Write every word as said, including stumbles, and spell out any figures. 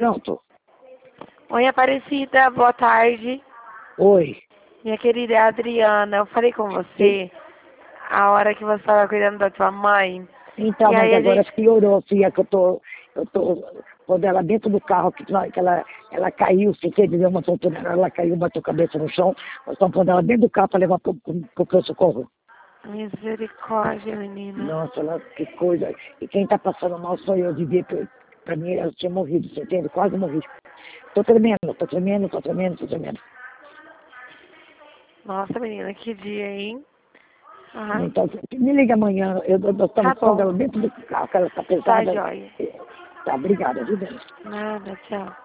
Pronto. Oi, Aparecida, boa tarde. Oi. Minha querida é a Adriana, eu falei com você a hora que você estava cuidando da sua mãe. Então, E mas aí a agora gente... piorou, filha, que eu tô, eu tô pondo ela dentro do carro, que, que ela, ela caiu, fiquei de ver uma tontura, ela caiu, bateu a cabeça no chão, nós estamos pondo ela dentro do carro para levar pro, pro, pro pronto-socorro. Misericórdia, menina. Nossa, ela, que coisa. E quem tá passando mal sou eu, de ver, pra, pra mim ela tinha morrido, você entende? Quase morri. Tô tremendo, tô tremendo, tô tremendo, tô tremendo. Nossa, menina, que dia, hein? Aham. Então, me liga amanhã, eu, eu, nós Tá estamos pondo bom. ela dentro do carro, que ela tá Tá, pesada. joia. Tá, obrigada, viu, bem? Nada, tchau.